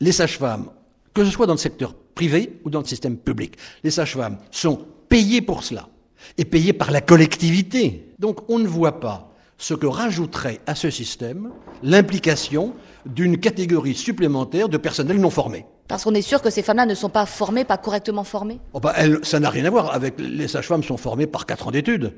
les sages-femmes, que ce soit dans le secteur privé ou dans le système public, les sages-femmes sont payées pour cela et payées par la collectivité. Donc on ne voit pas ce que rajouterait à ce système l'implication d'une catégorie supplémentaire de personnel non formé. Parce qu'on est sûr que ces femmes-là ne sont pas formées, pas correctement formées. Ça n'a rien à voir avec les sages-femmes sont formées par 4 ans d'études.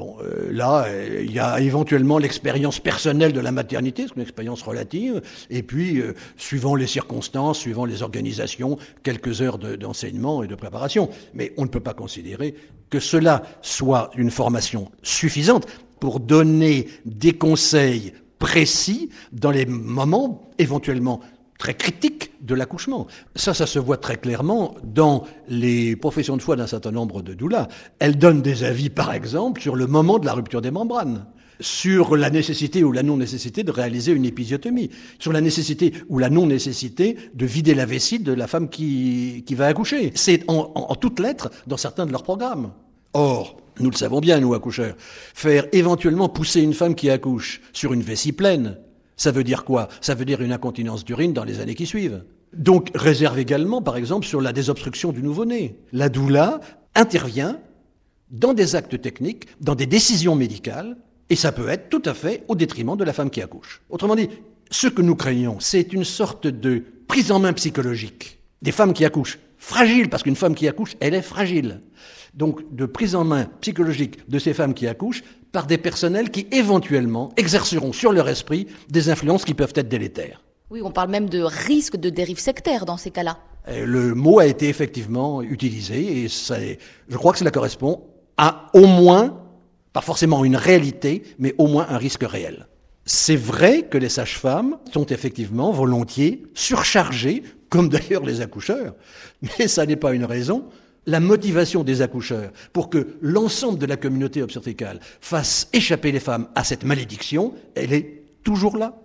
Là, il y a éventuellement l'expérience personnelle de la maternité, c'est une expérience relative, et puis, suivant les circonstances, suivant les organisations, quelques heures d'enseignement et de préparation. Mais on ne peut pas considérer que cela soit une formation suffisante pour donner des conseils précis dans les moments éventuellement très critiques de l'accouchement. Ça se voit très clairement dans les professions de foi d'un certain nombre de doulas. Elles donnent des avis, par exemple, sur le moment de la rupture des membranes, sur la nécessité ou la non-nécessité de réaliser une épisiotomie, sur la nécessité ou la non-nécessité de vider la vessie de la femme qui va accoucher. C'est en toutes lettres dans certains de leurs programmes. Or, nous le savons bien, nous, accoucheurs, faire éventuellement pousser une femme qui accouche sur une vessie pleine, ça veut dire quoi? Ça veut dire une incontinence d'urine dans les années qui suivent. Donc, réserve également, par exemple, sur la désobstruction du nouveau-né. La doula intervient dans des actes techniques, dans des décisions médicales, et ça peut être tout à fait au détriment de la femme qui accouche. Autrement dit, ce que nous craignons, c'est une sorte de prise en main psychologique des femmes qui accouchent. Fragile, parce qu'une femme qui accouche, elle est fragile. Donc, de prise en main psychologique de ces femmes qui accouchent par des personnels qui, éventuellement, exerceront sur leur esprit des influences qui peuvent être délétères. Oui, on parle même de risque de dérive sectaire dans ces cas-là. Le mot a été effectivement utilisé et je crois que cela correspond à au moins, pas forcément une réalité, mais au moins un risque réel. C'est vrai que les sages-femmes sont effectivement volontiers surchargées, comme d'ailleurs les accoucheurs, mais ça n'est pas une raison. La motivation des accoucheurs pour que l'ensemble de la communauté obstétricale fasse échapper les femmes à cette malédiction, elle est toujours là.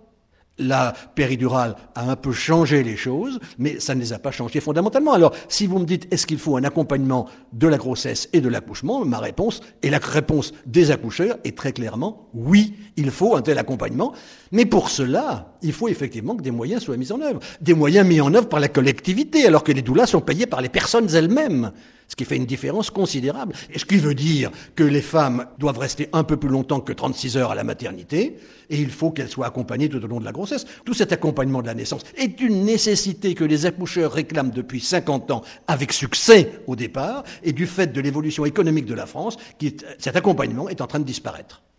La péridurale a un peu changé les choses, mais ça ne les a pas changées fondamentalement. Alors, si vous me dites, est-ce qu'il faut un accompagnement de la grossesse et de l'accouchement, ma réponse, et la réponse des accoucheurs, est très clairement, oui, il faut un tel accompagnement. Mais pour cela, il faut effectivement que des moyens soient mis en œuvre. Des moyens mis en œuvre par la collectivité, alors que les doulas sont payés par les personnes elles-mêmes. Ce qui fait une différence considérable. Et ce qui veut dire que les femmes doivent rester un peu plus longtemps que 36 heures à la maternité, et il faut qu'elles soient accompagnées tout au long de la grossesse. Tout cet accompagnement de la naissance est une nécessité que les accoucheurs réclament depuis 50 ans, avec succès au départ, et du fait de l'évolution économique de la France, cet accompagnement est en train de disparaître.